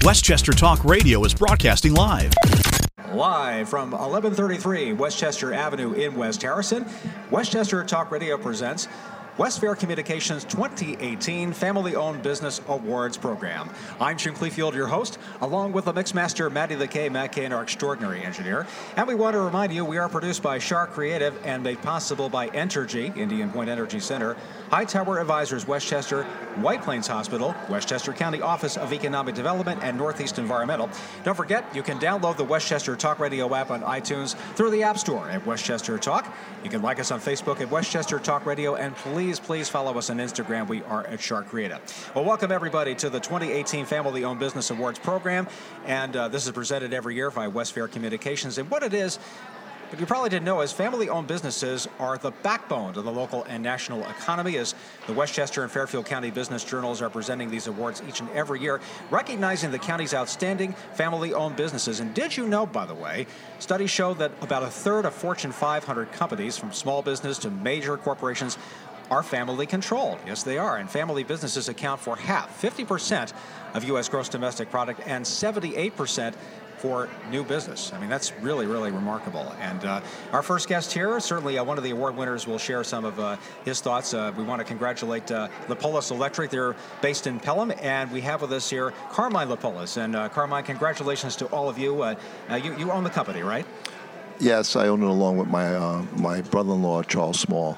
Westchester Talk Radio is broadcasting live. Live from 1133 Westchester Avenue in West Harrison, Westchester Talk Radio presents West Fair Communications 2018 Family-Owned Business Awards Program. I'm Jim Clefield, your host, along with the Mixmaster Matty the K, Matt Kane, our extraordinary engineer. And we want to remind you, we are produced by Shark Creative and made possible by Entergy, Indian Point Energy Center, Hightower Advisors Westchester, White Plains Hospital, Westchester County Office of Economic Development, and Northeast Environmental. Don't forget, you can download the Westchester Talk Radio app on iTunes through the App Store at Westchester Talk. You can like us on Facebook at Westchester Talk Radio, and please follow us on Instagram. We are at Shark Creative. Well, welcome everybody to the 2018 Family-Owned Business Awards Program, and this is presented every year by West Fair Communications. And what it is, what you probably didn't know is family-owned businesses are the backbone of the local and national economy, as the Westchester and Fairfield County Business Journals are presenting these awards each and every year, recognizing the county's outstanding family-owned businesses. And did you know, by the way, studies show that about a third of Fortune 500 companies, from small business to major corporations, are family-controlled. Yes, they are. And family businesses account for half, 50% of U.S. gross domestic product and 78% for new business. I mean, that's really, really remarkable. And our first guest here, certainly one of the award winners, will share some of his thoughts. We want to congratulate Lipolis Electric. They're based in Pelham, and we have with us here Carmine Lipolis. And Carmine, congratulations to all of you. You own the company, right? Yes, I own it along with my brother-in-law, Charles Small.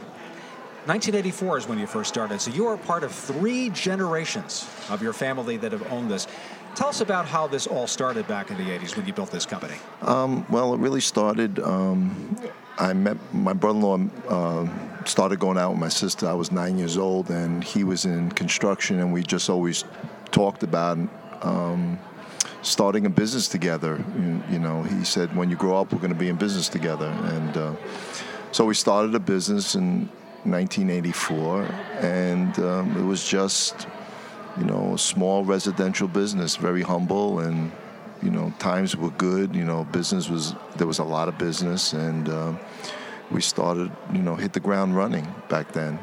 1984 is when you first started, so you are part of 3 generations of your family that have owned this. Tell us about how this all started back in the 80s when you built this company. Well, it really started, I met my brother-in-law, started going out with my sister. I was 9 years old, and he was in construction, and we just always talked about starting a business together. You know, he said, when you grow up, we're going to be in business together. And so we started a business in 1984, and it was just, you know, a small residential business, very humble, and, you know, times were good. You know, there was a lot of business, and we started, you know, hit the ground running back then,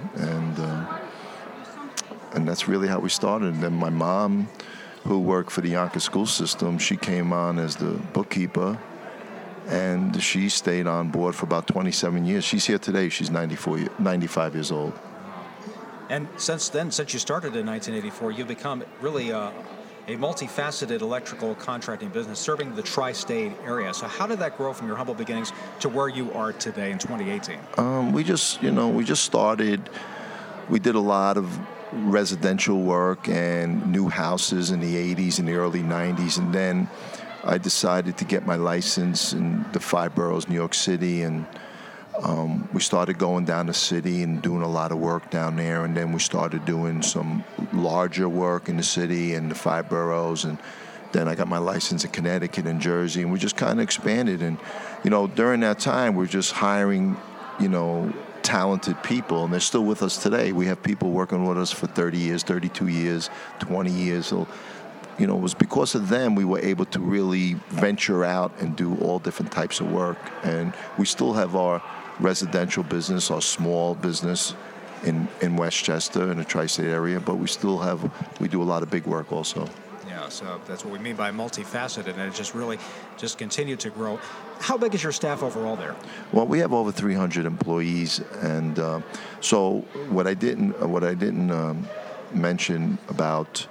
and that's really how we started. And then my mom, who worked for the Yonkers school system, she came on as the bookkeeper, and she stayed on board for about 27 years. She's here today. She's 95 years old. And since then, since you started in 1984, you've become really a multifaceted electrical contracting business serving the tri-state area. So how did that grow from your humble beginnings to where you are today in 2018? We just started. We did a lot of residential work and new houses in the 80s and the early 90s, and then I decided to get my license in the 5 boroughs, New York City, and we started going down the city and doing a lot of work down there, and then we started doing some larger work in the city and the 5 boroughs, and then I got my license in Connecticut and Jersey, and we just kind of expanded. And, you know, during that time, we're just hiring, you know, talented people, and they're still with us today. We have people working with us for 30 years, 32 years, 20 years. So, you know, it was because of them we were able to really venture out and do all different types of work. And we still have our residential business, our small business in Westchester, in the tri-state area, but we do a lot of big work also. Yeah, so that's what we mean by multifaceted, and it just really just continued to grow. How big is your staff overall there? Well, we have over 300 employees, and so what I didn't mention about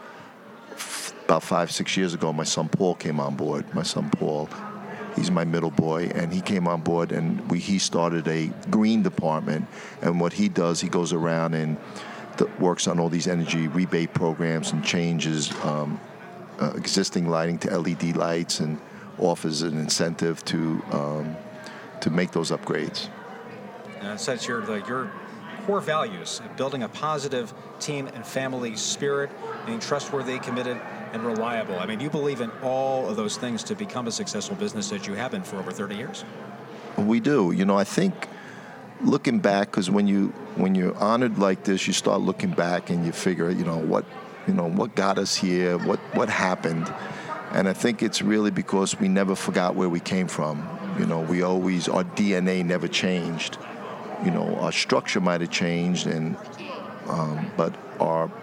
5-6 years ago, my son Paul came on board. My son Paul, he's my middle boy, and he came on board, and he started a green department. And what he does, he goes around and works on all these energy rebate programs and changes existing lighting to LED lights, and offers an incentive to make those upgrades. Such your core values: building a positive team and family spirit, being trustworthy, committed, and reliable. I mean, you believe in all of those things to become a successful business that you have been for over 30 years. We do. You know, I think looking back, because when you're honored like this, you start looking back and you figure, what got us here, what happened. And I think it's really because we never forgot where we came from. You know, our DNA never changed. You know, our structure might have changed, but our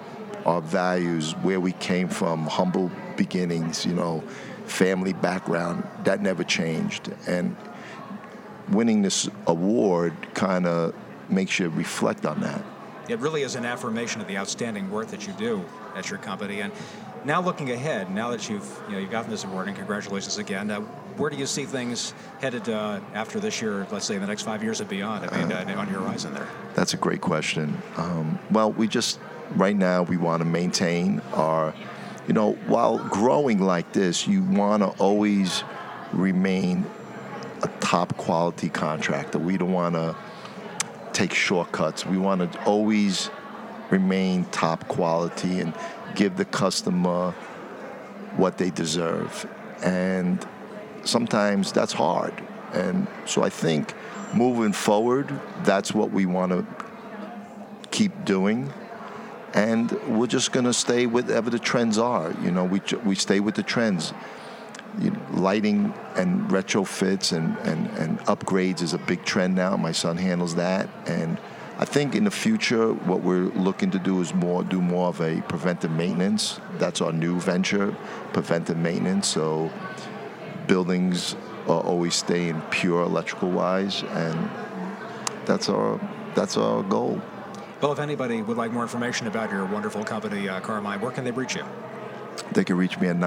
our values, where we came from, humble beginnings, family background, that never changed. And winning this award kind of makes you reflect on that. It really is an affirmation of the outstanding work that you do at your company. And now looking ahead, now that you've gotten this award, and congratulations again, where do you see things headed after this year, let's say in the next 5 years and beyond, on your horizon there? That's a great question. Well, right now we want to maintain our, while growing like this, you want to always remain a top quality contractor. We don't want to take shortcuts. We want to always remain top quality and give the customer what they deserve. And sometimes that's hard. And so I think moving forward, that's what we want to keep doing. And we're just going to stay whatever the trends are. We stay with the trends. Lighting and retrofits and upgrades is a big trend now. My son handles that. And I think in the future, what we're looking to do is do more of a preventive maintenance. That's our new venture, preventive maintenance. So buildings are always staying pure electrical-wise, and that's our goal. Well, if anybody would like more information about your wonderful company, Carmine, where can they reach you? They can reach me at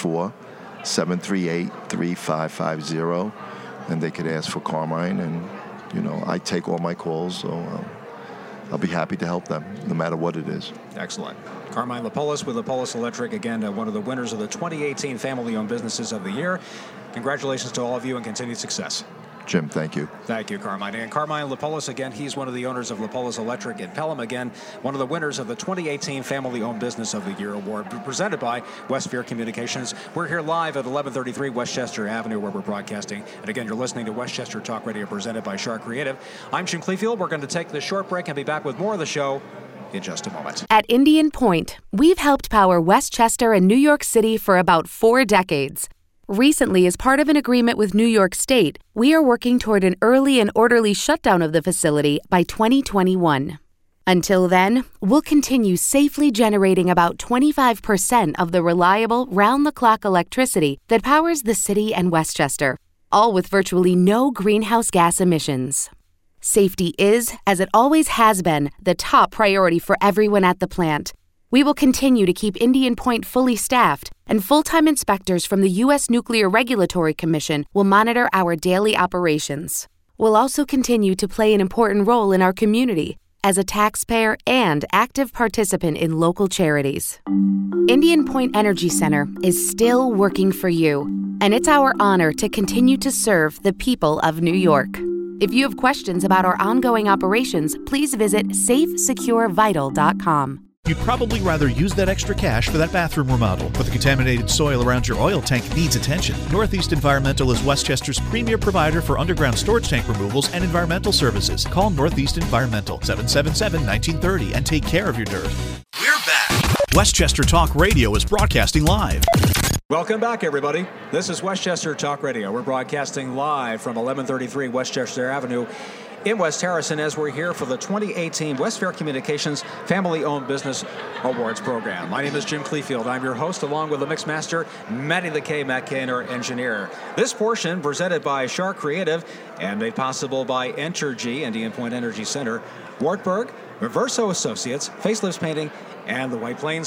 914-738-3550, and they could ask for Carmine, and I take all my calls, so I'll be happy to help them, no matter what it is. Excellent. Carmine Lapoulis with Lapoulis Electric, again, one of the winners of the 2018 Family-Owned Businesses of the Year. Congratulations to all of you and continued success. Jim, thank you. Thank you, Carmine. And Carmine Lapoulis, again, he's one of the owners of Lapoulis Electric in Pelham. Again, one of the winners of the 2018 Family-Owned Business of the Year Award, presented by Westphere Communications. We're here live at 1133 Westchester Avenue, where we're broadcasting. And again, you're listening to Westchester Talk Radio, presented by Shark Creative. I'm Jim Clefield. We're going to take this short break and be back with more of the show in just a moment. At Indian Point, we've helped power Westchester and New York City for about 4 decades. Recently, as part of an agreement with New York State, we are working toward an early and orderly shutdown of the facility by 2021. Until then, we'll continue safely generating about 25% of the reliable, round-the-clock electricity that powers the city and Westchester, all with virtually no greenhouse gas emissions. Safety is, as it always has been, the top priority for everyone at the plant. We will continue to keep Indian Point fully staffed, and full-time inspectors from the U.S. Nuclear Regulatory Commission will monitor our daily operations. We'll also continue to play an important role in our community as a taxpayer and active participant in local charities. Indian Point Energy Center is still working for you, and it's our honor to continue to serve the people of New York. If you have questions about our ongoing operations, please visit safesecurevital.com. You'd probably rather use that extra cash for that bathroom remodel, but the contaminated soil around your oil tank needs attention. Northeast Environmental is Westchester's premier provider for underground storage tank removals and environmental services. Call Northeast Environmental, 777-1930, and take care of your dirt. We're back. Westchester Talk Radio is broadcasting live. Welcome back, everybody. This is Westchester Talk Radio. We're broadcasting live from 1133 Westchester Avenue in West Harrison, as we're here for the 2018 Westphere Communications Family-Owned Business Awards Program. My name is Jim Clefield. I'm your host, along with the Mix Master, Matty the K. Matt Kane, our engineer. This portion presented by Shark Creative and made possible by Entergy, Indian Point Energy Center, Wartburg, Reverso Associates, Facelifts Painting, and the White Plains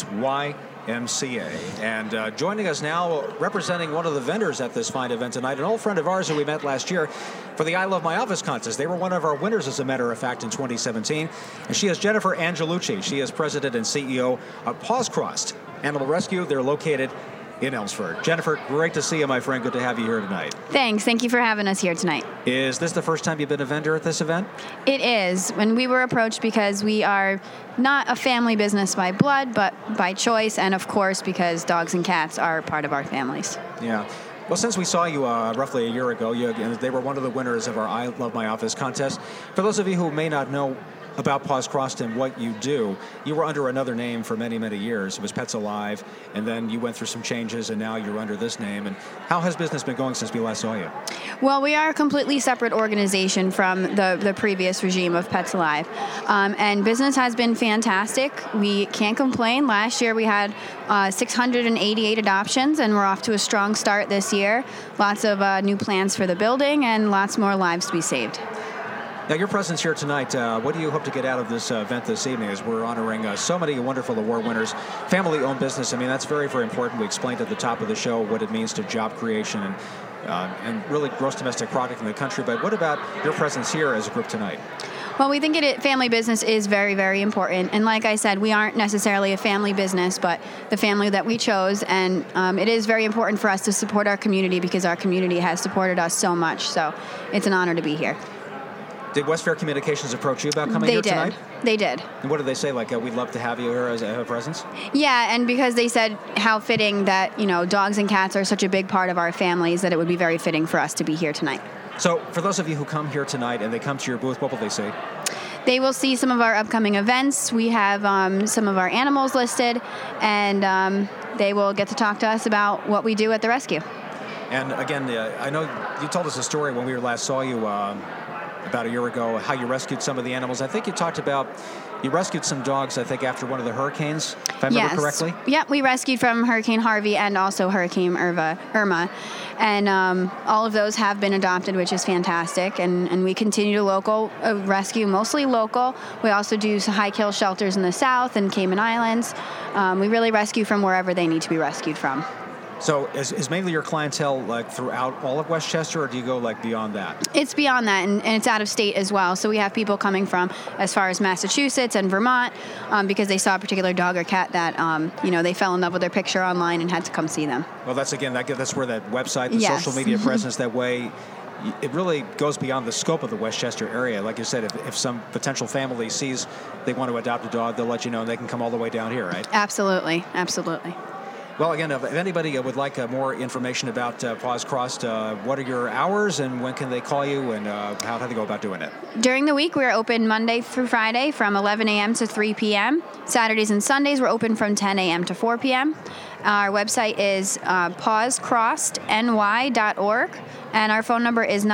YMCA. And joining us now, representing one of the vendors at this fine event tonight, an old friend of ours who we met last year for the I Love My Office contest. They were one of our winners, as a matter of fact, in 2017. And she is Jennifer Angelucci. She is president and CEO of Paws Crossed Animal Rescue. They're located in Elmsford. Jennifer, great to see you, my friend. Good to have you here tonight. Thanks. Thank you for having us here tonight. Is this the first time you've been a vendor at this event? It is. When we were approached because we are not a family business by blood, but by choice, and of course because dogs and cats are part of our families. Yeah. Well, since we saw you roughly a year ago, they were one of the winners of our I Love My Office contest. For those of you who may not know, about Paws Crossed and what you do. You were under another name for many, many years. It was Pets Alive, and then you went through some changes, and now you're under this name. And how has business been going since we last saw you? Well, we are a completely separate organization from the previous regime of Pets Alive. And business has been fantastic. We can't complain. Last year we had 688 adoptions, and we're off to a strong start this year. Lots of new plans for the building and lots more lives to be saved. Now, your presence here tonight, what do you hope to get out of this event this evening as we're honoring so many wonderful award winners, family-owned business? I mean, that's very, very important. We explained at the top of the show what it means to job creation and really gross domestic product in the country. But what about your presence here as a group tonight? Well, we think family business is very, very important. And like I said, we aren't necessarily a family business, but the family that we chose. And it is very important for us to support our community because our community has supported us so much. So it's an honor to be here. Did West Fair Communications approach you about coming here tonight? They did. And what did they say? Like, we'd love to have you here as a presence? Yeah, and because they said how fitting that, dogs and cats are such a big part of our families, that it would be very fitting for us to be here tonight. So for those of you who come here tonight and they come to your booth, what will they see? They will see some of our upcoming events. We have some of our animals listed, and they will get to talk to us about what we do at the rescue. And again, I know you told us a story when we last saw you about a year ago, how you rescued some of the animals. I think you talked about you rescued some dogs, I think, after one of the hurricanes, if I remember correctly. Yep, we rescued from Hurricane Harvey and also Hurricane Irma. And all of those have been adopted, which is fantastic. And we continue to rescue, mostly local. We also do high kill shelters in the South and Cayman Islands. We really rescue from wherever they need to be rescued from. So is mainly your clientele like throughout all of Westchester, or do you go like beyond that? It's beyond that, and it's out of state as well. So we have people coming from as far as Massachusetts and Vermont because they saw a particular dog or cat that they fell in love with their picture online and had to come see them. Well, that's where that website, the social media presence, that way. It really goes beyond the scope of the Westchester area. Like you said, if some potential family sees they want to adopt a dog, they'll let you know, and they can come all the way down here, right? Absolutely. Well, again, if anybody would like more information about Paws Crossed, what are your hours and when can they call you, and how do they go about doing it? During the week, we are open Monday through Friday from 11 a.m. to 3 p.m. Saturdays and Sundays, we're open from 10 a.m. to 4 p.m. Our website is pawscrossedny.org, and our phone number is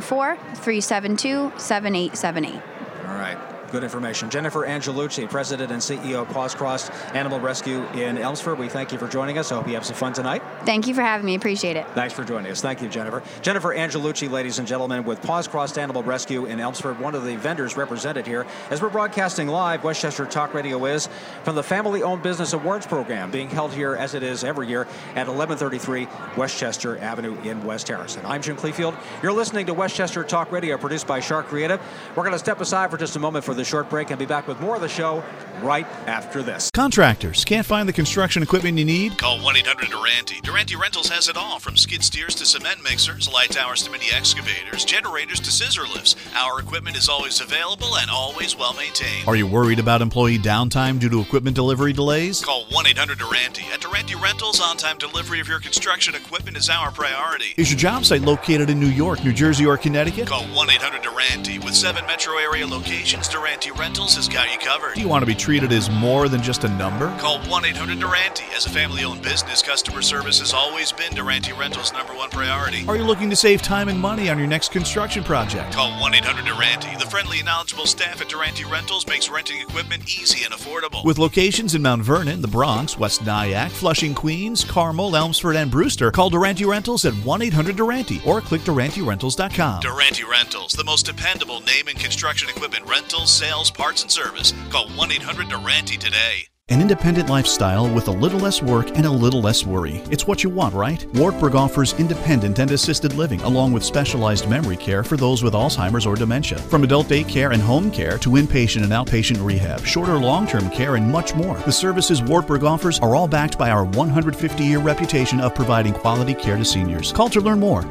914-372-7878. All right. Good information. Jennifer Angelucci, President and CEO of Paws Crossed Animal Rescue in Elmsford. We thank you for joining us. I hope you have some fun tonight. Thank you for having me. Appreciate it. Thanks for joining us. Thank you, Jennifer. Jennifer Angelucci, ladies and gentlemen, with Paws Crossed Animal Rescue in Elmsford, one of the vendors represented here. As we're broadcasting live, Westchester Talk Radio is from the Family Owned Business Awards program being held here, as it is every year, at 1133 Westchester Avenue in West Harrison. I'm Jim Cleefield. You're listening to Westchester Talk Radio, produced by Shark Creative. We're going to step aside for just a moment for the short break and be back with more of the show right after this. Contractors, can't find the construction equipment you need? Call 1-800-Durante. Durante Rentals has it all, from skid steers to cement mixers, light towers to mini excavators, generators to scissor lifts. Our equipment is always available and always well maintained. Are you worried about employee downtime due to equipment delivery delays? Call 1-800-Durante. At Durante Rentals, on-time delivery of your construction equipment is our priority. Is your job site located in New York, New Jersey, or Connecticut? Call 1-800-Durante. With 7 metro area locations, Durante Rentals has got you covered. Do you want to be treated as more than just a number? Call 1-800-Durante. As a family-owned business, customer service has always been Durante Rentals' #1 priority. Are you looking to save time and money on your next construction project? Call 1-800-Durante. The friendly and knowledgeable staff at Durante Rentals makes renting equipment easy and affordable. With locations in Mount Vernon, the Bronx, West Nyack, Flushing, Queens, Carmel, Elmsford, and Brewster, call Durante Rentals at 1-800-Durante or click DuranteRentals.com. Durante Rentals, the most dependable name in construction equipment rentals, sales, parts, and service. Call 1-800-Durante today. An independent lifestyle with a little less work and a little less worry. It's what you want, right? Wartburg offers independent and assisted living, along with specialized memory care for those with Alzheimer's or dementia. From adult daycare and home care to inpatient and outpatient rehab, short or long-term care, and much more. The services Wartburg offers are all backed by our 150-year reputation of providing quality care to seniors. Call to learn more,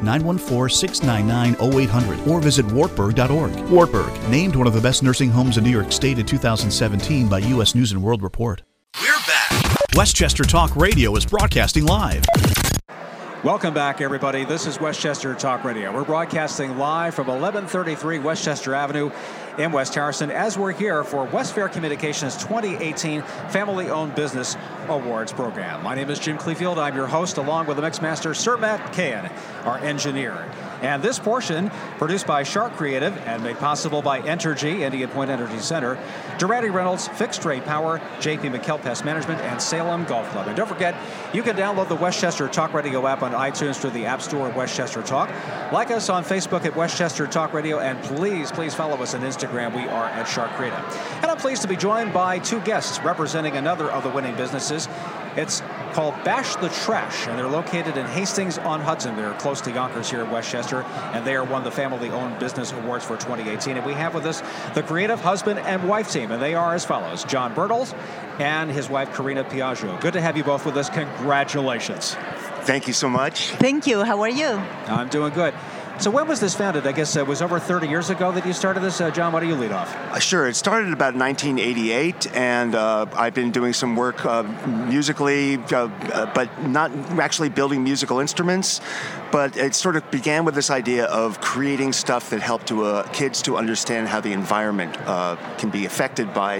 914-699-0800, or visit wartburg.org. Wartburg, named one of the best nursing homes in New York State in 2017 by U.S. News & World Report. We're back. Westchester Talk Radio is broadcasting live. Welcome back, everybody. This is Westchester Talk Radio. We're broadcasting live from 1133 Westchester Avenue in West Harrison as we're here for West Fair Communications 2018 Family-Owned Business Awards Program. My name is Jim Clefield. I'm your host, along with the Mixmaster, Sir Matt Cahan, our engineer. And this portion, produced by Shark Creative and made possible by Entergy, Indian Point Energy Center, Durante Reynolds, Fixed Rate Power, JP McKell Pest Management, and Salem Golf Club. And don't forget, you can download the Westchester Talk Radio app on iTunes through the App Store of Westchester Talk. Like us on Facebook at Westchester Talk Radio, and please follow us on Instagram. We are at Shark Creative. And I'm pleased to be joined by two guests representing another of the winning businesses. It's called Bash the Trash, and they're located in Hastings-on-Hudson. They're close to Yonkers here in Westchester, and they are one of the family-owned business awards for 2018. And we have with us the creative husband and wife team, and they are as follows: John Bertles and his wife, Karina Piaggio. Good to have you both with us. Congratulations. Thank you so much. Thank you. How are you? I'm doing good. So when was this founded? I guess it was over 30 years ago that you started this. John, why do you lead off? Sure. It started about 1988, and I've been doing some work musically, but not actually building musical instruments. But it sort of began with this idea of creating stuff that helped kids to understand how the environment can be affected by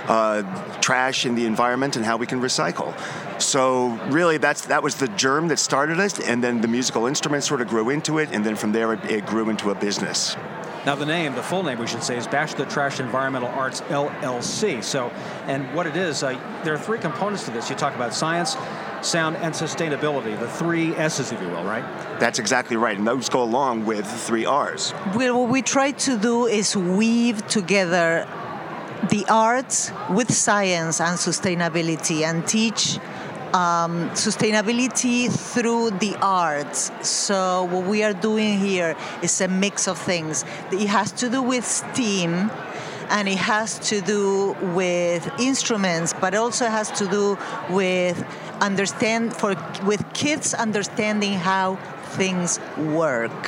trash in the environment and how we can recycle. So really, that was the germ that started it, and then the musical instruments sort of grew into it, and then from there it grew into a business. Now the full name we should say, is Bash the Trash Environmental Arts LLC. So, and what it is, there are three components to this. You talk about science, sound, and sustainability, the three S's, if you will, right? That's exactly right, and those go along with the three R's. Well, what we try to do is weave together the arts with science and sustainability, and teach sustainability through the arts. So what we are doing here is a mix of things. It has to do with STEAM, and it has to do with instruments, but also has to do with with kids understanding how things work.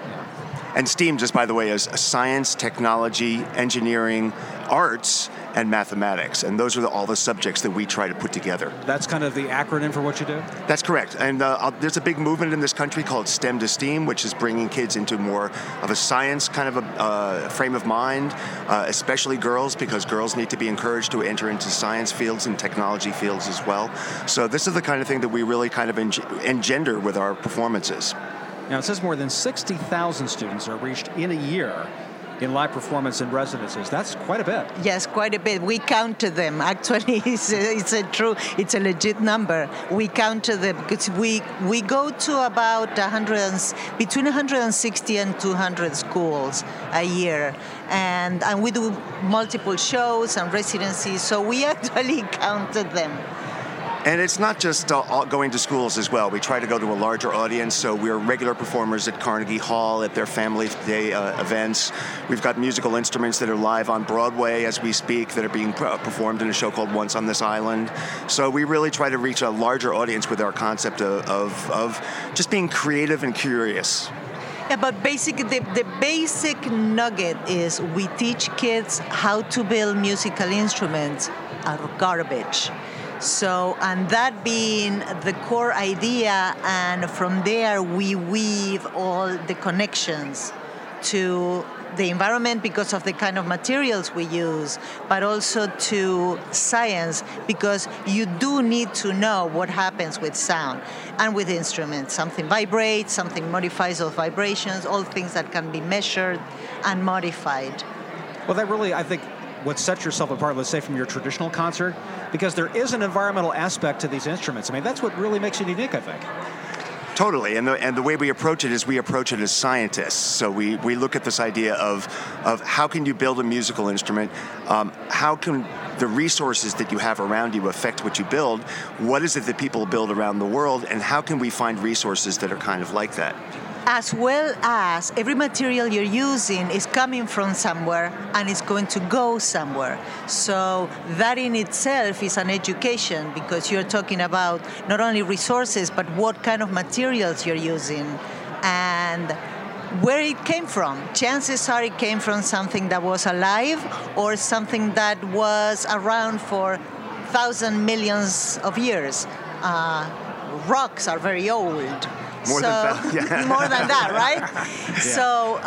And STEAM, just by the way, is science, technology, engineering, arts, and mathematics. And those are all the subjects that we try to put together. That's kind of the acronym for what you do? That's correct. And there's a big movement in this country called STEM to STEAM, which is bringing kids into more of a science kind of a frame of mind, especially girls, because girls need to be encouraged to enter into science fields and technology fields as well. So this is the kind of thing that we really kind of engender with our performances. Now, it says more than 60,000 students are reached in a year in live performance and residences. That's quite a bit. Yes, quite a bit. We counted them. Actually, it's a legit number. We counted them because we go to about between 160 and 200 schools a year, and we do multiple shows and residencies. So we actually counted them. And it's not just going to schools as well. We try to go to a larger audience, so we're regular performers at Carnegie Hall, at their Family Day events. We've got musical instruments that are live on Broadway as we speak that are being performed in a show called Once on This Island. So we really try to reach a larger audience with our concept of just being creative and curious. Yeah, but basically the basic nugget is we teach kids how to build musical instruments out of garbage. So, and that being the core idea, and from there we weave all the connections to the environment because of the kind of materials we use, but also to science, because you do need to know what happens with sound and with instruments. Something vibrates, something modifies those vibrations, all things that can be measured and modified. Well, that really, I think, what sets yourself apart, let's say, from your traditional concert, because there is an environmental aspect to these instruments. I mean, that's what really makes it unique, I think. Totally, and the way we approach it is we approach it as scientists. So we look at this idea of how can you build a musical instrument, how can the resources that you have around you affect what you build, what is it that people build around the world, and how can we find resources that are kind of like that? As well as every material you're using is coming from somewhere and it's going to go somewhere. So that in itself is an education, because you're talking about not only resources, but what kind of materials you're using and where it came from. Chances are it came from something that was alive or something that was around for thousands, millions of years. Rocks are very old. More than that, right? Yeah. So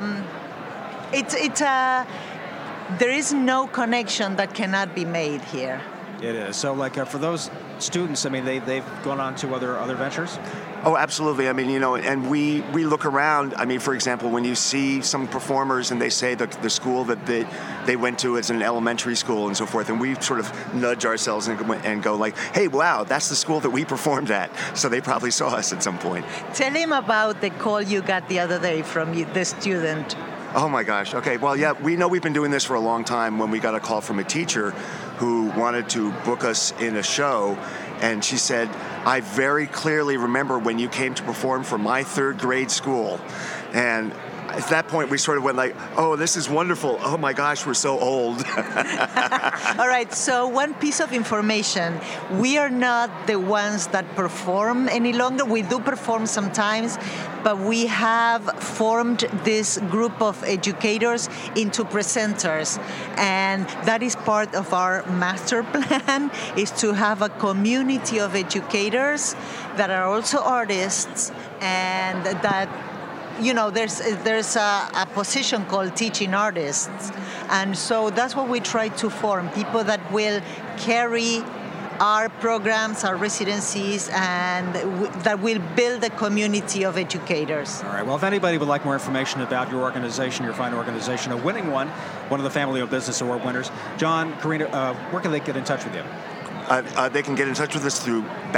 there is no connection that cannot be made here. It is. So, like, for those students, I mean, they've gone on to other ventures? Oh, absolutely. I mean, and we look around. I mean, for example, when you see some performers and they say the school that they went to is an elementary school and so forth, and we sort of nudge ourselves and go like, hey, wow, that's the school that we performed at. So they probably saw us at some point. Tell him about the call you got the other day from the student. Oh my gosh. Okay. Well, yeah, we know we've been doing this for a long time when we got a call from a teacher who wanted to book us in a show. And she said, I very clearly remember when you came to perform for my third grade school. And at that point, we sort of went like, oh, this is wonderful. Oh my gosh, we're so old. All right, so one piece of information. We are not the ones that perform any longer. We do perform sometimes, but we have formed this group of educators into presenters. And that is part of our master plan, is to have a community of educators that are also artists, and that there's a position called teaching artists. And so that's what we try to form, people that will carry our programs, our residencies, and that will build a community of educators. All right. Well, if anybody would like more information about your organization, your fine organization, a winning one of the Family Owned Business Award winners, John, Karina, where can they get in touch with you? They can get in touch with us through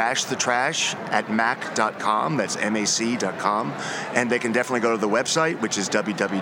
bashthetrash@mac.com. That's MAC.com. And they can definitely go to the website, which is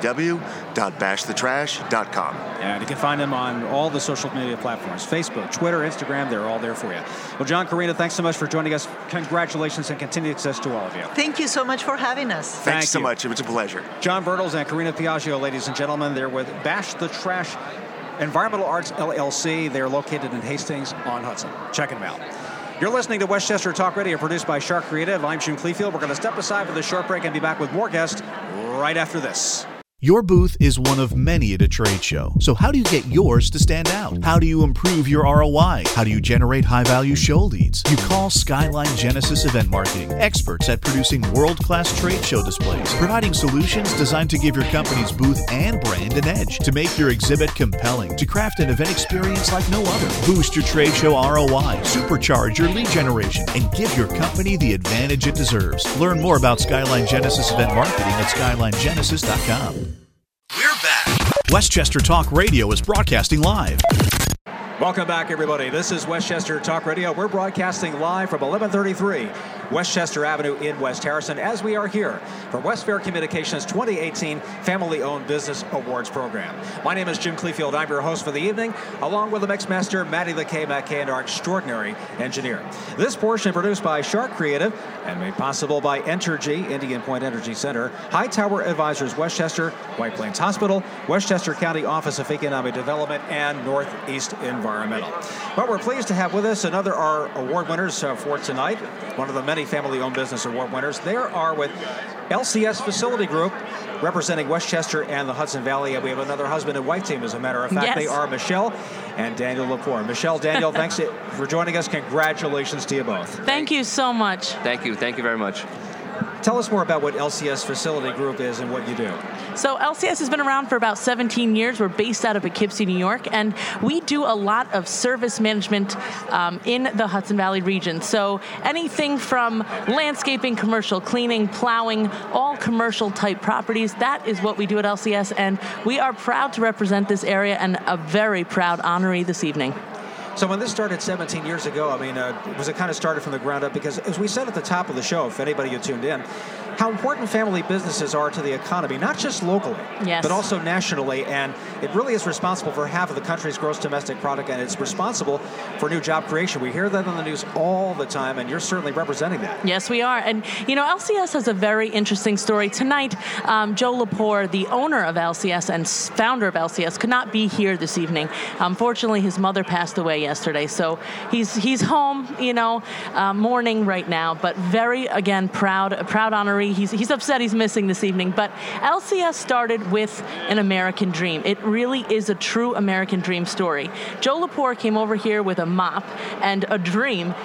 www.bashthetrash.com. And you can find them on all the social media platforms, Facebook, Twitter, Instagram. They're all there for you. Well, John, Karina, thanks so much for joining us. Congratulations and continued success to all of you. Thank you so much for having us. Thanks so much. It was a pleasure. John Bertels and Karina Piaggio, ladies and gentlemen. They're with Bash the Trash Environmental Arts LLC. They're located in Hastings on Hudson. Check them out. You're listening to Westchester Talk Radio, produced by Shark Creative. I'm Jim Clefield. We're going to step aside for this short break and be back with more guests right after this. Your booth is one of many at a trade show. So how do you get yours to stand out? How do you improve your ROI? How do you generate high-value show leads? You call Skyline Genesis Event Marketing, experts at producing world-class trade show displays, providing solutions designed to give your company's booth and brand an edge, to make your exhibit compelling, to craft an event experience like no other. Boost your trade show ROI, supercharge your lead generation, and give your company the advantage it deserves. Learn more about Skyline Genesis Event Marketing at skylinegenesis.com. We're back. Westchester Talk Radio is broadcasting live. Welcome back, everybody. This is Westchester Talk Radio. We're broadcasting live from 1133 Westchester Avenue in West Harrison, as we are here for West Fair Communications 2018 Family-Owned Business Awards Program. My name is Jim Clefield. I'm your host for the evening, along with the Mixmaster, Matty the K-Mac K, and our extraordinary engineer. This portion produced by Shark Creative and made possible by Entergy, Indian Point Energy Center, Hightower Advisors Westchester, White Plains Hospital, Westchester County Office of Economic Development, and Northeast Environmental. Well, we're pleased to have with us another our award winners for tonight, one of the many family-owned business award winners. They are with LCS Facility Group, representing Westchester and the Hudson Valley. And we have another husband and wife team, as a matter of fact. Yes. They are Michelle and Daniel Lepore. Michelle, Daniel, thanks for joining us. Congratulations to you both. Thank you so much. Thank you. Thank you very much. Tell us more about what LCS Facility Group is and what you do. So LCS has been around for about 17 years. We're based out of Poughkeepsie, New York, and we do a lot of service management in the Hudson Valley region. So anything from landscaping, commercial cleaning, plowing, all commercial type properties, that is what we do at LCS, and we are proud to represent this area and a very proud honoree this evening. So when this started 17 years ago, I mean, was it kind of started from the ground up? Because as we said at the top of the show, if anybody who tuned in, how important family businesses are to the economy, not just locally, yes, but also nationally. And it really is responsible for half of the country's gross domestic product, and it's responsible for new job creation. We hear that on the news all the time, and you're certainly representing that. Yes, we are. And, you know, LCS has a very interesting story. Tonight, Joe Lepore, the owner of LCS and founder of LCS, could not be here this evening. Unfortunately, his mother passed away yesterday. So he's home, mourning right now, but very, again, proud honoree. He's upset he's missing this evening, but LCS started with an American dream. It really is a true American dream story. Joe Lepore came over here with a mop and a dream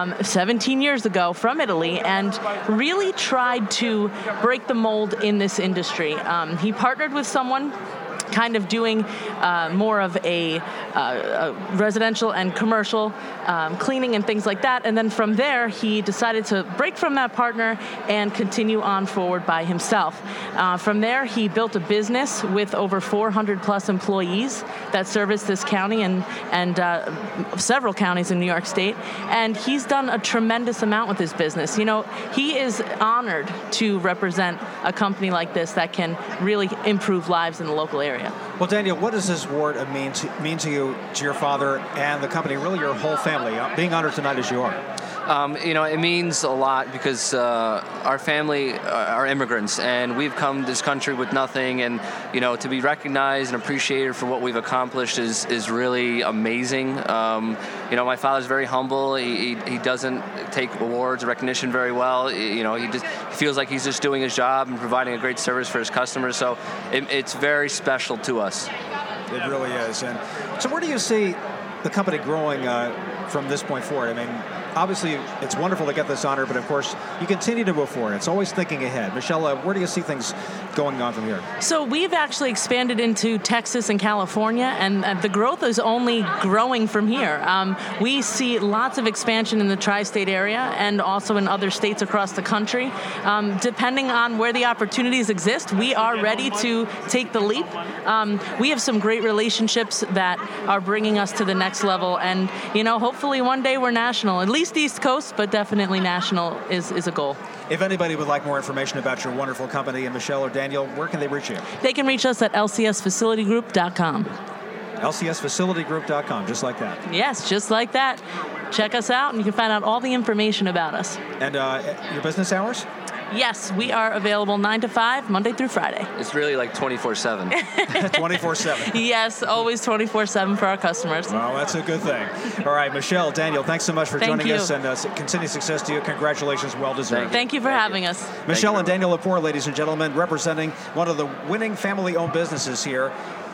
17 years ago from Italy and really tried to break the mold in this industry. He partnered with someone kind of doing more of a residential and commercial cleaning and things like that. And then from there, he decided to break from that partner and continue on forward by himself. From there, he built a business with over 400 plus employees that service this county and several counties in New York State. And he's done a tremendous amount with his business. He is honored to represent a company like this that can really improve lives in the local area. Well, Daniel, what does this award mean to you, to your father and the company, really your whole family, being honored tonight as you are? It means a lot because our family are immigrants, and we've come to this country with nothing, and to be recognized and appreciated for what we've accomplished is really amazing. My father's very humble. He doesn't take awards or recognition very well. He feels like he's just doing his job and providing a great service for his customers. So it's very special to us. It really is. And so, where do you see the company growing from this point forward? I mean, obviously, it's wonderful to get this honor, but of course, you continue to move forward. It's always thinking ahead. Michelle, where do you see things going on from here? So we've actually expanded into Texas and California, and the growth is only growing from here. We see lots of expansion in the tri-state area and also in other states across the country. Depending on where the opportunities exist, we are ready to take the leap. We have some great relationships that are bringing us to the next level, and hopefully one day we're national, at least East Coast, but definitely national is a goal. If anybody would like more information about your wonderful company, and Michelle or Daniel, where can they reach you? They can reach us at lcsfacilitygroup.com. lcsfacilitygroup.com, just like that. Yes, just like that. Check us out, and you can find out all the information about us. And your business hours? Yes, we are available 9 to 5, Monday through Friday. It's really like 24/7. 24/7. Yes, always 24/7 for our customers. Well, that's a good thing. All right, Michelle, Daniel, thanks so much for joining us, and continued success to you. Congratulations, well deserved. Thank you for having us. Michelle and Daniel Lepore, ladies and gentlemen, representing one of the winning family-owned businesses here,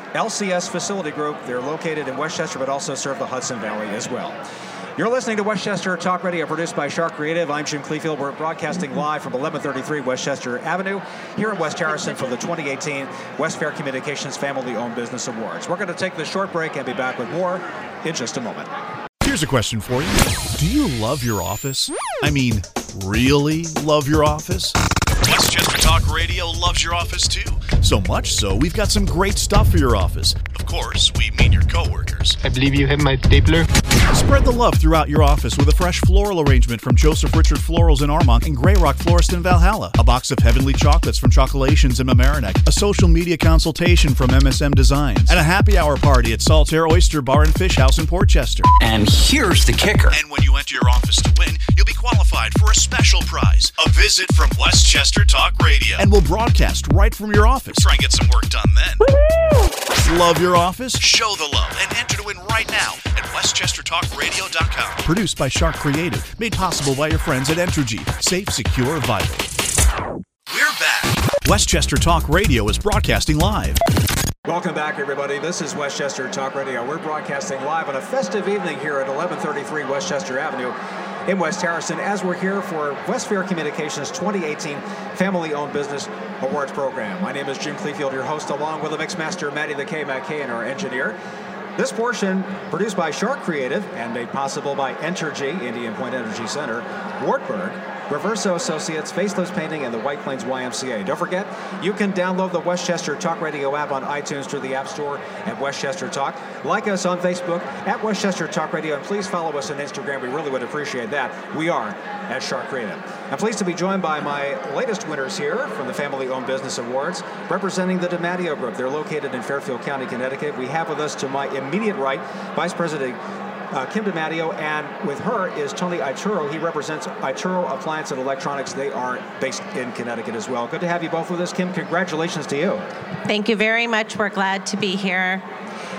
LCS Facility Group. They're located in Westchester, but also serve the Hudson Valley as well. You're listening to Westchester Talk Radio, produced by Shark Creative. I'm Jim Cleefield. We're broadcasting live from 1133 Westchester Avenue here in West Harrison for the 2018 West Fair Communications Family-Owned Business Awards. We're going to take this short break and be back with more in just a moment. Here's a question for you. Do you love your office? I mean, really love your office? Westchester Talk Radio loves your office too. So much so, we've got some great stuff for your office. Of course, we mean your coworkers. I believe you have my stapler. Spread the love throughout your office with a fresh floral arrangement from Joseph Richard Florals in Armonk and Grey Rock Florist in Valhalla. A box of heavenly chocolates from Chocolations in Mamaroneck. A social media consultation from MSM Designs. And a happy hour party at Saltaire Oyster Bar and Fish House in Portchester. And here's the kicker. And when you enter your office to win, you'll be qualified for a special prize. A visit from Westchester Talk Radio. And we'll broadcast right from your office. Try and get some work done then. Woo-hoo! Love your office? Show the love and enter to win right now at westchestertalkradio.com. Produced by Shark Creative. Made possible by your friends at Entergy. Safe, secure, vital. We're back. Westchester Talk Radio is broadcasting live. Welcome back, everybody. This is Westchester Talk Radio. We're broadcasting live on a festive evening here at 1133 Westchester Avenue in West Harrison, as we're here for West Fair Communications 2018 Family-Owned Business Awards Program. My name is Jim Cleefield, your host, along with the Mixmaster, Matty the K. McKay, our engineer. This portion produced by Shark Creative and made possible by Entergy, Indian Point Energy Center, Wartburg, Reverso Associates, Faceless Painting, and the White Plains YMCA. Don't forget, you can download the Westchester Talk Radio app on iTunes through the App Store at Westchester Talk. Like us on Facebook at Westchester Talk Radio, and please follow us on Instagram. We really would appreciate that. We are at Shark Creative. I'm pleased to be joined by my latest winners here from the Family-Owned Business Awards, representing the DiMatteo Group. They're located in Fairfield County, Connecticut. We have with us to my immediate right, Vice President Kim DiMatteo, and with her is Tony Ituro. He represents Ituro Appliance and Electronics. They are based in Connecticut as well. Good to have you both with us. Kim, congratulations to you. Thank you very much. We're glad to be here.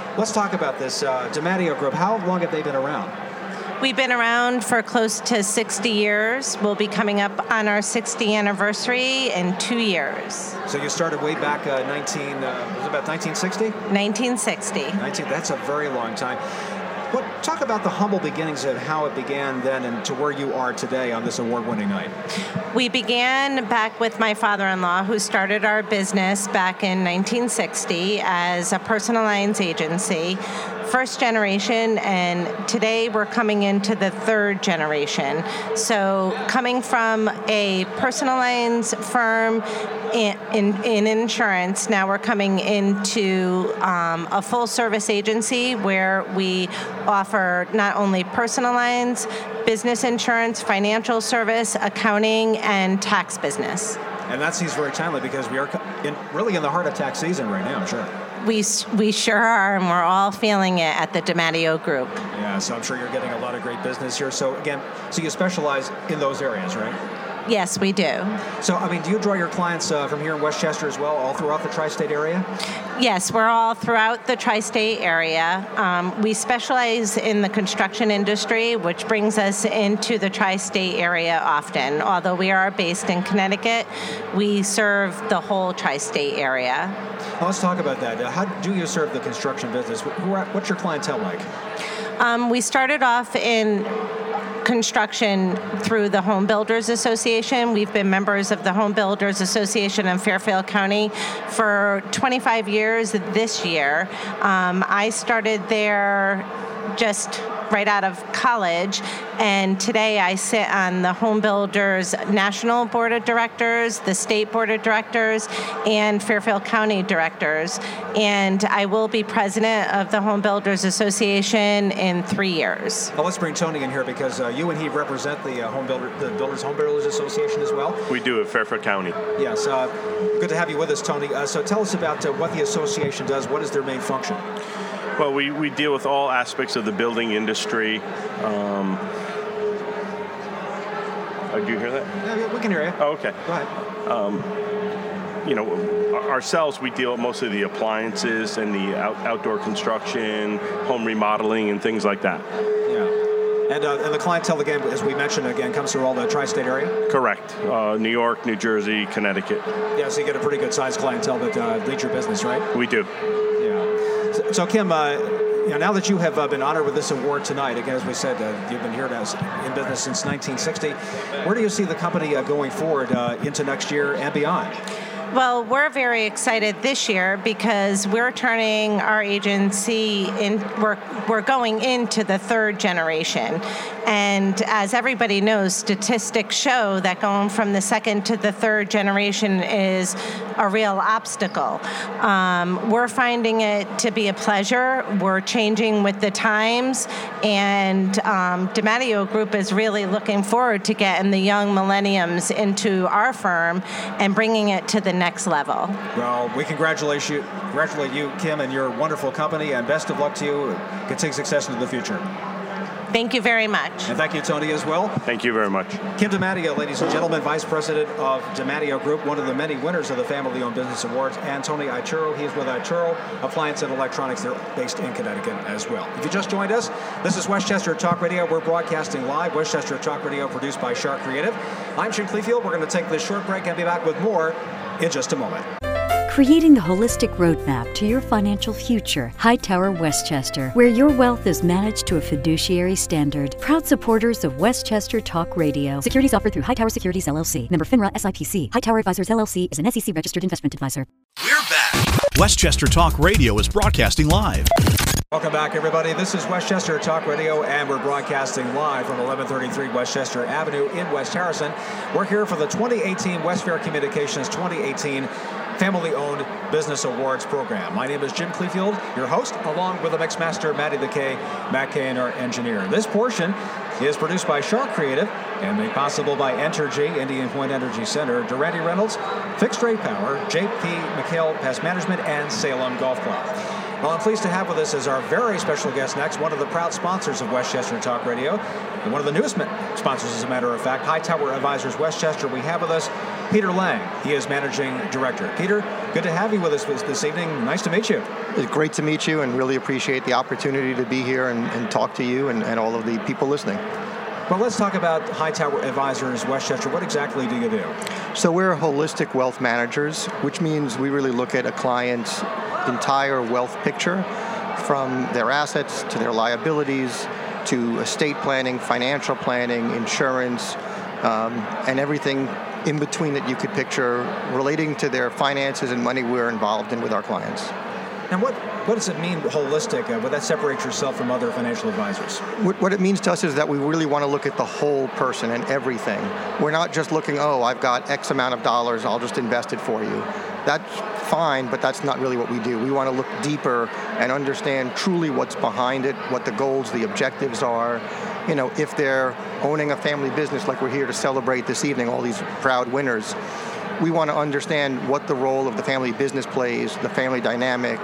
Let's talk about this DiMatteo Group. How long have they been around? We've been around for close to 60 years. We'll be coming up on our 60th anniversary in 2 years. So you started way back was it about 1960? 1960. That's a very long time. Talk about the humble beginnings of how it began then and to where you are today on this award-winning night. We began back with my father-in-law, who started our business back in 1960 as a personal lines agency, first generation, and today we're coming into the third generation. So coming from a personal lines firm in insurance, now we're coming into a full-service agency where we offer not only personal lines, business insurance, financial service, accounting, and tax business. And that seems very timely because we are really in the heart of tax season right now, I'm sure. We sure are, and we're all feeling it at the DiMatteo Group. Yeah, so I'm sure you're getting a lot of great business here. So again, you specialize in those areas, right? Yes, we do. So, do you draw your clients from here in Westchester as well, all throughout the tri-state area? Yes, we're all throughout the tri-state area. We specialize in the construction industry, which brings us into the tri-state area often. Although we are based in Connecticut, we serve the whole tri-state area. Well, let's talk about that. How do you serve the construction business? What's your clientele like? We started off in construction through the Home Builders Association. We've been members of the Home Builders Association in Fairfield County for 25 years this year. I started there just right out of college, and today I sit on the Home Builders National Board of Directors, the State Board of Directors, and Fairfield County Directors, and I will be president of the Home Builders Association in 3 years. Well, let's bring Tony in here because you and he represent the Home Builders Association as well. We do at Fairfield County. Yes, good to have you with us, Tony. So tell us about what the association does. What is their main function? Well, we deal with all aspects of the building industry. Do you hear that? Yeah, we can hear you. Oh, okay. Go ahead. Ourselves, we deal with most of the appliances and the outdoor construction, home remodeling, and things like that. Yeah. And the clientele, again, as we mentioned, comes through all the tri-state area? Correct. New York, New Jersey, Connecticut. Yeah, so you get a pretty good sized clientele that leads your business, right? We do. So Kim, now that you have been honored with this award tonight, again, as we said, you've been here in business since 1960. Where do you see the company going forward into next year and beyond? Well, we're very excited this year because we're turning our agency we're going into the third generation. And as everybody knows, statistics show that going from the second to the third generation is a real obstacle. We're finding it to be a pleasure. We're changing with the times, and DiMatteo Group is really looking forward to getting the young millenniums into our firm and bringing it to the next level. Well, we congratulate you, Kim, and your wonderful company, and best of luck to you. Continued success into the future. Thank you very much. And thank you, Tony, as well. Thank you very much. Kim DiMatteo, ladies and gentlemen, Vice President of DiMatteo Group, one of the many winners of the Family Owned Business Awards, and Tony Ituro. He's with Ituro Appliance and Electronics. They're based in Connecticut as well. If you just joined us, this is Westchester Talk Radio. We're broadcasting live. Westchester Talk Radio produced by Shark Creative. I'm Jim Clefield. We're going to take this short break and be back with more in just a moment. Creating the holistic roadmap to your financial future. Hightower Westchester, where your wealth is managed to a fiduciary standard. Proud supporters of Westchester Talk Radio. Securities offered through Hightower Securities LLC. Member FINRA SIPC. Hightower Advisors LLC is an SEC registered investment advisor. We're back. Westchester Talk Radio is broadcasting live. Welcome back, everybody. This is Westchester Talk Radio, and we're broadcasting live from 1133 Westchester Avenue in West Harrison. We're here for the 2018 West Fair Communications 2018 Family-Owned Business Awards program. My name is Jim Clefield, your host, along with the Mixmaster, Matty the K, Matt Kane, our engineer. This portion is produced by Shark Creative and made possible by Entergy, Indian Point Energy Center, Durante Reynolds, Fixed Rate Power, JP McHale Pest Management, and Salem Golf Club. Well, I'm pleased to have with us as our very special guest next, one of the proud sponsors of Westchester Talk Radio, and one of the newest sponsors, as a matter of fact, Hightower Advisors Westchester. We have with us Peter Lang. He is Managing Director. Peter, good to have you with us this evening. Nice to meet you. It's great to meet you and really appreciate the opportunity to be here and talk to you and all of the people listening. Well, let's talk about Hightower Advisors Westchester. What exactly do you do? So we're holistic wealth managers, which means we really look at a client's entire wealth picture, from their assets to their liabilities to estate planning, financial planning, insurance, and everything in between that you could picture relating to their finances and money we're involved in with our clients. And what does it mean, holistic? Would that separate yourself from other financial advisors? What it means to us is that we really want to look at the whole person and everything. We're not just looking, I've got X amount of dollars, I'll just invest it for you. That's fine, but that's not really what we do. We want to look deeper and understand truly what's behind it, what the goals, the objectives are. If they're owning a family business like we're here to celebrate this evening, all these proud winners, we want to understand what the role of the family business plays, the family dynamic.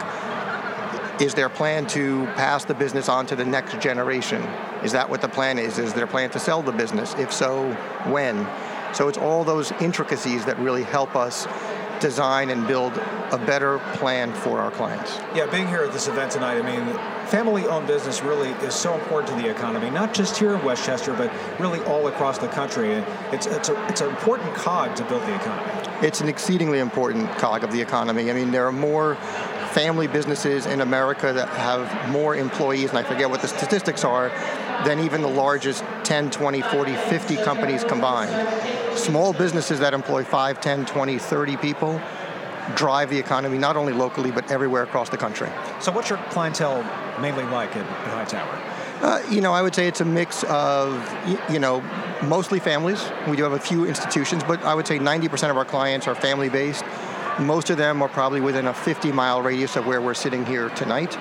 Is their plan to pass the business on to the next generation? Is that what the plan is? Is their plan to sell the business? If so, when? So it's all those intricacies that really help us design and build a better plan for our clients. Yeah, being here at this event tonight, family-owned business really is so important to the economy, not just here in Westchester, but really all across the country. It's an important cog to build the economy. It's an exceedingly important cog of the economy. There are more family businesses in America that have more employees, and I forget what the statistics are, than even the largest 10, 20, 40, 50 companies combined. Small businesses that employ 5, 10, 20, 30 people drive the economy, not only locally, but everywhere across the country. So what's your clientele mainly like at Hightower? I would say it's a mix of, mostly families. We do have a few institutions, but I would say 90% of our clients are family-based. Most of them are probably within a 50-mile radius of where we're sitting here tonight.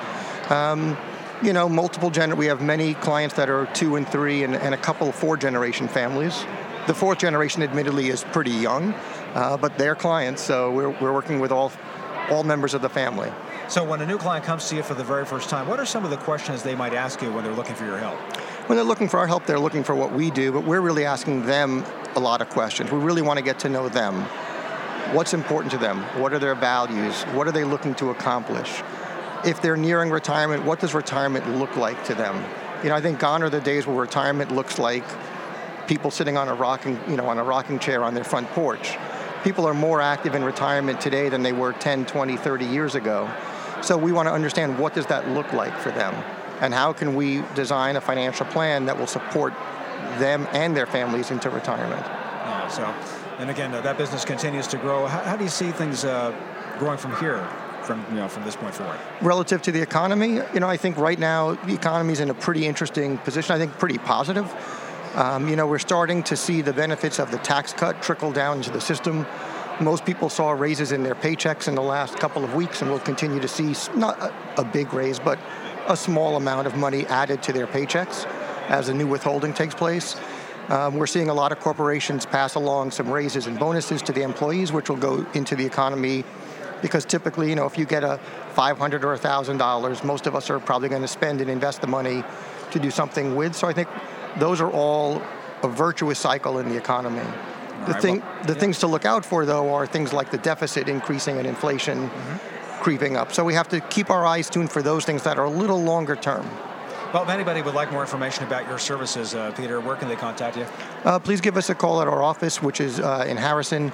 We have many clients that are 2 and 3 and a couple of 4th-generation families. The 4th generation, admittedly, is pretty young, but they're clients, so we're working with all members of the family. So when a new client comes to you for the very first time, what are some of the questions they might ask you when they're looking for your help? When they're looking for our help, they're looking for what we do, but we're really asking them a lot of questions. We really want to get to know them. What's important to them? What are their values? What are they looking to accomplish? If they're nearing retirement, what does retirement look like to them? I think gone are the days where retirement looks like people sitting on a rocking chair on their front porch. People are more active in retirement today than they were 10, 20, 30 years ago. So we want to understand, what does that look like for them? And how can we design a financial plan that will support them and their families into retirement? And again, that business continues to grow. How do you see things growing from here, from this point forward? Relative to the economy, I think right now the economy is in a pretty interesting position. I think pretty positive. We're starting to see the benefits of the tax cut trickle down into the system. Most people saw raises in their paychecks in the last couple of weeks, and we'll continue to see not a big raise, but a small amount of money added to their paychecks as the new withholding takes place. We're seeing a lot of corporations pass along some raises and bonuses to the employees, which will go into the economy, because typically, if you get a $500 or $1,000, most of us are probably going to spend and invest the money to do something with. So I think those are all a virtuous cycle in the economy. The things to look out for, though, are things like the deficit increasing and inflation creeping up. So we have to keep our eyes tuned for those things that are a little longer term. Well, if anybody would like more information about your services, Peter, where can they contact you? Please give us a call at our office, which is in Harrison,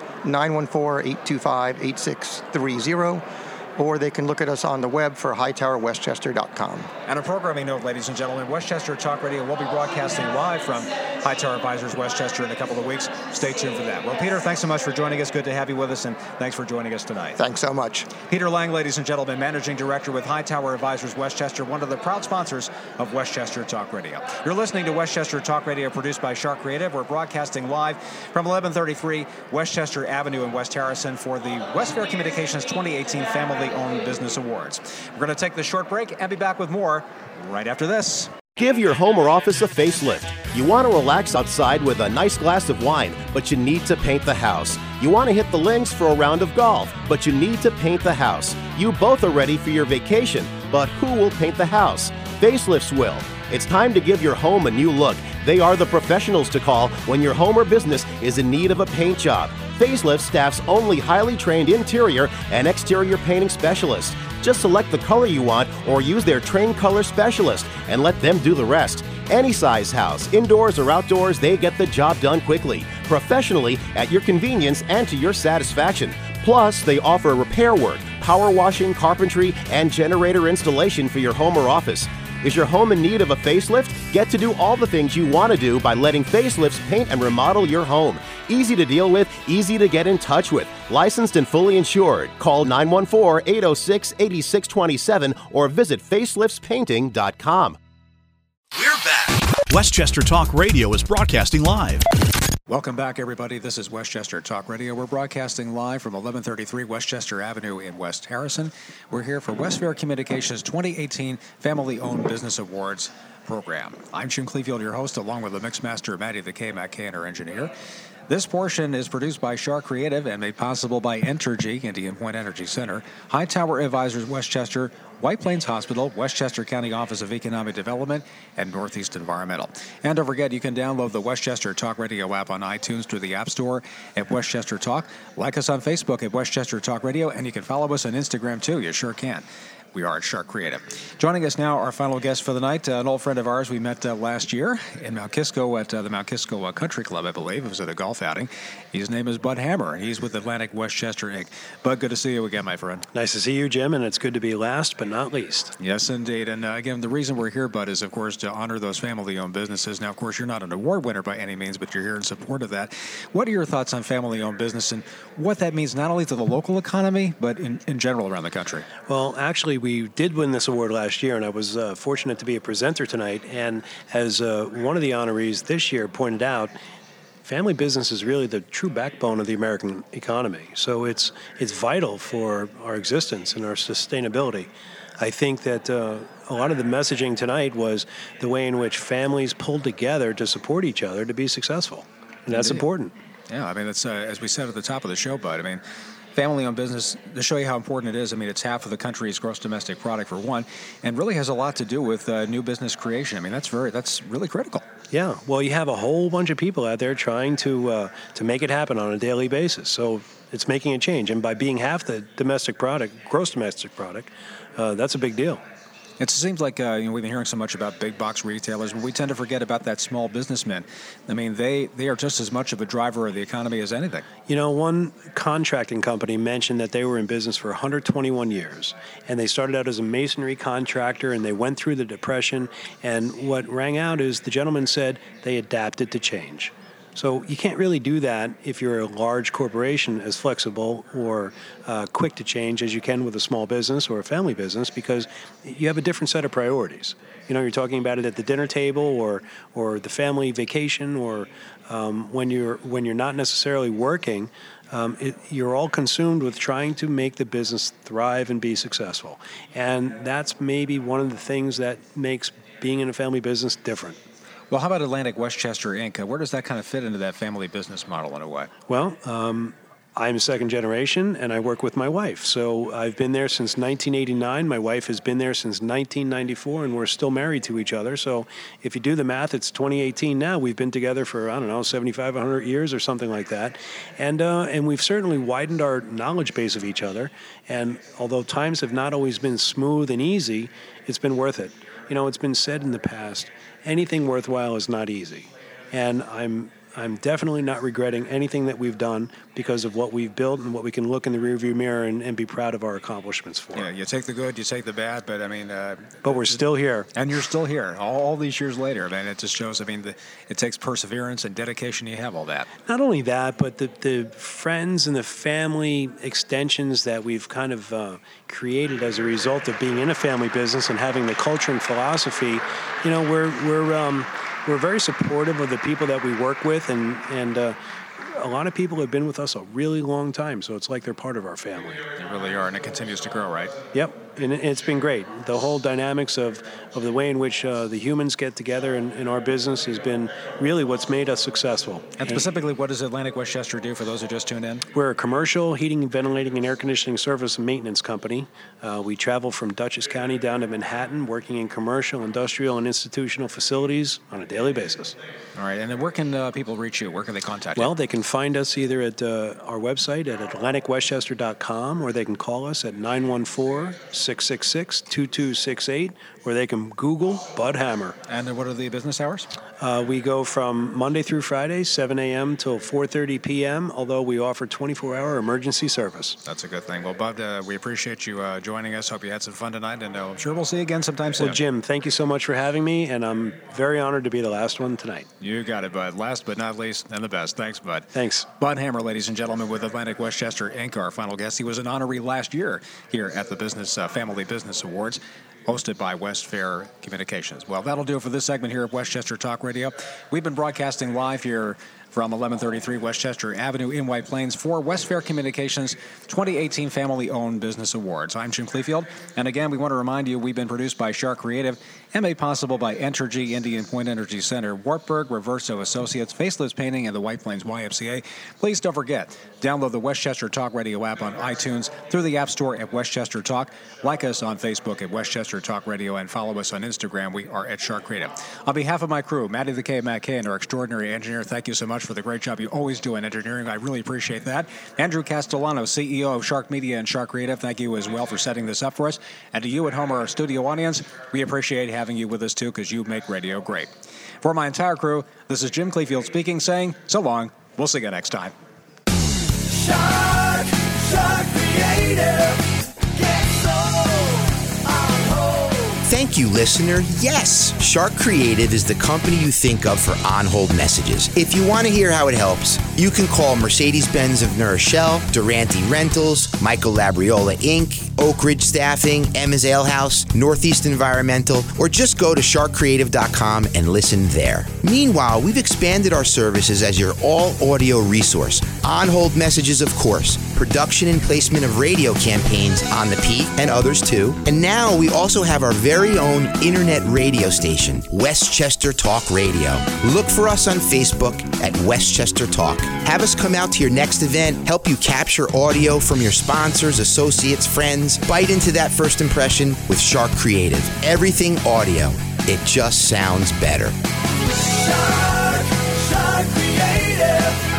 914-825-8630. Or they can look at us on the web for hightowerwestchester.com. And a programming note, ladies and gentlemen, Westchester Talk Radio will be broadcasting live from Hightower Advisors Westchester in a couple of weeks. Stay tuned for that. Well, Peter, thanks so much for joining us. Good to have you with us, and thanks for joining us tonight. Thanks so much. Peter Lang, ladies and gentlemen, Managing Director with Hightower Advisors Westchester, one of the proud sponsors of Westchester Talk Radio. You're listening to Westchester Talk Radio, produced by Shark Creative. We're broadcasting live from 1133 Westchester Avenue in West Harrison for the West Fair Communications 2018 Family-Owned Business Awards. We're going to take this short break and be back with more right after this. Give your home or office a facelift. You want to relax outside with a nice glass of wine, but you need to paint the house. You want to hit the links for a round of golf, but you need to paint the house. You both are ready for your vacation, but who will paint the house? Facelifts will. It's time to give your home a new look. They are the professionals to call when your home or business is in need of a paint job. Facelift staffs only highly trained interior and exterior painting specialists. Just select the color you want or use their trained color specialist and let them do the rest. Any size house, indoors or outdoors, they get the job done quickly, professionally, at your convenience and to your satisfaction. Plus, they offer repair work, power washing, carpentry, and generator installation for your home or office. Is your home in need of a facelift? Get to do all the things you want to do by letting Facelifts paint and remodel your home. Easy to deal with, easy to get in touch with. Licensed and fully insured. Call 914-806-8627 or visit faceliftspainting.com. We're back. Westchester Talk Radio is broadcasting live. Welcome back, everybody. This is Westchester Talk Radio. We're broadcasting live from 1133 Westchester Avenue in West Harrison. We're here for West Fair Communications 2018 Family-Owned Business Awards program. I'm Jim Clevefield, your host, along with the Mixmaster, Matty the K. McKay, our engineer. This portion is produced by Shark Creative and made possible by Entergy, Indian Point Energy Center, Hightower Advisors Westchester, White Plains Hospital, Westchester County Office of Economic Development, and Northeast Environmental. And don't forget, you can download the Westchester Talk Radio app on iTunes through the App Store at Westchester Talk. Like us on Facebook at Westchester Talk Radio, and you can follow us on Instagram too. You sure can. We are at Shark Creative. Joining us now, our final guest for the night, an old friend of ours we met last year in Mount Kisco at the Mount Kisco Country Club, I believe. It was at a golf outing. His name is Bud Hammer, and he's with Atlantic Westchester, Inc. Bud, good to see you again, my friend. Nice to see you, Jim, and it's good to be last but not least. Yes, indeed. And again, the reason we're here, Bud, is, of course, to honor those family-owned businesses. Now, of course, you're not an award winner by any means, but you're here in support of that. What are your thoughts on family-owned business and what that means not only to the local economy, but in general around the country? Well, actually, we did win this award last year, and I was fortunate to be a presenter tonight. And as one of the honorees this year pointed out, family business is really the true backbone of the American economy. So it's vital for our existence and our sustainability. I think that a lot of the messaging tonight was the way in which families pulled together to support each other to be successful. And that's important. Yeah, I mean, it's as we said at the top of the show, Bud, I mean, family-owned business, to show you how important it is, I mean, it's half of the country's gross domestic product, for one, and really has a lot to do with new business creation. I mean, that's really critical. Yeah, well, you have a whole bunch of people out there trying to make it happen on a daily basis. So it's making a change, and by being half the domestic product, gross domestic product, that's a big deal. It seems like we've been hearing so much about big box retailers, but we tend to forget about that small businessman. I mean, they are just as much of a driver of the economy as anything. You know, one contracting company mentioned that they were in business for 121 years, and they started out as a masonry contractor, and they went through the Depression, and what rang out is the gentleman said they adapted to change. So you can't really do that if you're a large corporation as flexible or quick to change as you can with a small business or a family business, because you have a different set of priorities. You know, you're talking about it at the dinner table or the family vacation or when you're not necessarily working. You're all consumed with trying to make the business thrive and be successful. And that's maybe one of the things that makes being in a family business different. Well, how about Atlantic Westchester, Inc.? Where does that kind of fit into that family business model in a way? Well, I'm second generation, and I work with my wife. So I've been there since 1989. My wife has been there since 1994, and we're still married to each other. So if you do the math, it's 2018 now. We've been together for, 75, 100 years or something like that. And we've certainly widened our knowledge base of each other. And although times have not always been smooth and easy, it's been worth it. You know, it's been said in the past, anything worthwhile is not easy. And I'm definitely not regretting anything that we've done because of what we've built and what we can look in the rearview mirror and be proud of our accomplishments for. Yeah, you take the good, you take the bad, but I mean... but we're still here. And you're still here all these years later. I mean, it just shows, it takes perseverance and dedication. You have all that. Not only that, but the friends and the family extensions that we've kind of created as a result of being in a family business and having the culture and philosophy, you know, we're very supportive of the people that we work with, and a lot of people have been with us a really long time, so it's like they're part of our family. They really are, and it continues to grow, right? Yep. And it's been great. The whole dynamics of the way in which the humans get together in our business has been really what's made us successful. And specifically, what does Atlantic Westchester do for those who just tuned in? We're a commercial heating, ventilating, and air conditioning service and maintenance company. We travel from Dutchess County down to Manhattan, working in commercial, industrial, and institutional facilities on a daily basis. All right. And then where can people reach you? Where can they contact you? Well, they can find us either at our website at atlanticwestchester.com, or they can call us at 914-666-2268, or they can Google Bud Hammer. And then what are the business hours? We go from Monday through Friday, 7 a.m. till 4:30 p.m., although we offer 24-hour emergency service. That's a good thing. Well, Bud, we appreciate you joining us. Hope you had some fun tonight, and I'm sure we'll see you again sometime soon. Well, Jim, thank you so much for having me, and I'm very honored to be the last one tonight. You got it, Bud. Last but not least, and the best. Thanks, Bud. Thanks. Bud Hammer, ladies and gentlemen, with Atlantic Westchester Inc., our final guest. He was an honoree last year here at the Family Business Awards, hosted by West Fair Communications. Well, that'll do it for this segment here at Westchester Talk Radio. We've been broadcasting live here from 1133 Westchester Avenue in White Plains for West Fair Communications 2018 Family-Owned Business Awards. I'm Jim Cleefield, and again, we want to remind you we've been produced by Shark Creative and made possible by Entergy Indian Point Energy Center, Wartburg, Reverso Associates, Faceless Painting, and the White Plains YMCA. Please don't forget, download the Westchester Talk Radio app on iTunes, through the App Store at Westchester Talk. Like us on Facebook at Westchester Talk Radio, and follow us on Instagram. We are at Shark Creative. On behalf of my crew, Matty the K, Matt K, and our extraordinary engineer, thank you so much for the great job you always do in engineering. I really appreciate that. Andrew Castellano, CEO of Shark Media and Shark Creative, thank you as well for setting this up for us. And to you at home, our studio audience, we appreciate having you with us too, because you make radio great. For my entire crew, this is Jim Cleefield speaking, saying so long. We'll see you next time. Shark Creative. Thank you, listener. Yes, Shark Creative is the company you think of for on-hold messages. If you want to hear how it helps, you can call Mercedes-Benz of New Rochelle, Durante Rentals, Michael Labriola Inc., Oak Ridge Staffing, Emma's Ale House, Northeast Environmental, or just go to sharkcreative.com and listen there. Meanwhile, we've expanded our services as your all-audio resource. On-hold messages, of course, production and placement of radio campaigns on the Peak and others too. And now we also have our very own internet radio station, Westchester Talk Radio. Look for us on Facebook at Westchester Talk. Have us come out to your next event, help you capture audio from your sponsors, associates, friends. Bite into that first impression with Shark Creative. Everything audio. It just sounds better. Shark Creative.